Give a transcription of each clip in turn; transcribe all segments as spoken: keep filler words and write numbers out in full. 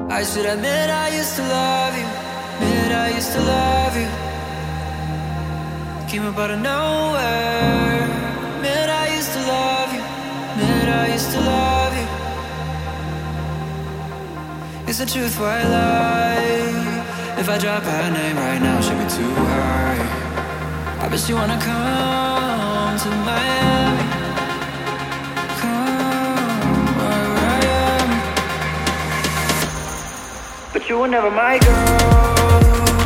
I should admit I used to love you, admit I used to love you. Came up out of nowhere. Admit I used to love you, admit I used to love you. It's the truth, why lie? If I drop her name right now, she'll be too high. I bet you wanna come to Miami. Come where I am. But you were never my girl.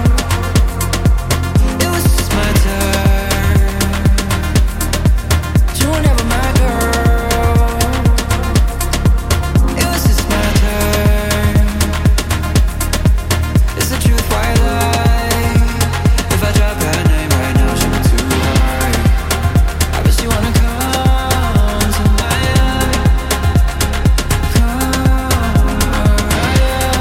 It was just my turn. But you were never my girl. It was just my turn. It's the truth, why lie? If I drop that name right now, she'll be too high. I bet you wanna come to Miami. Come where I am.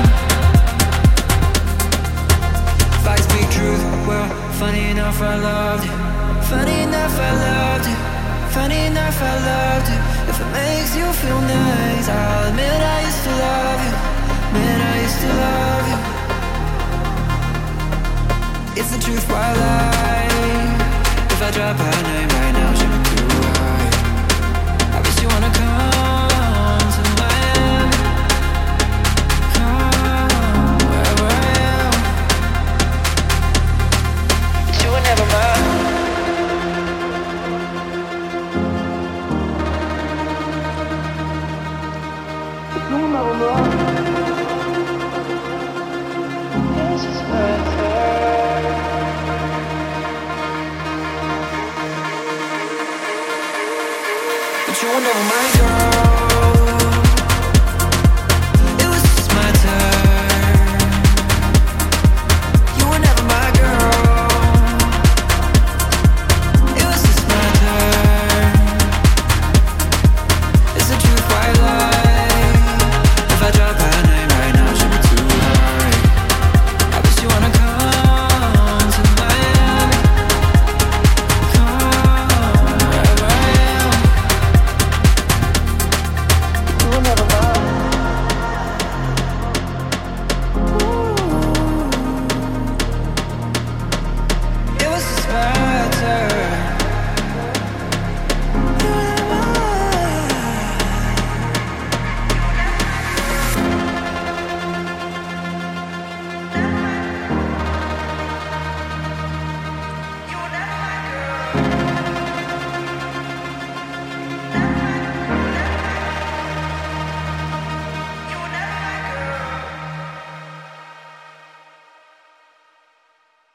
If I speak truth, well, funny enough I loved you. Funny enough I loved you. Funny enough I loved you. If it makes you feel nice, I'll admit I used to love you. Admit I used to love you. It's the truth, why lie? If I drop her name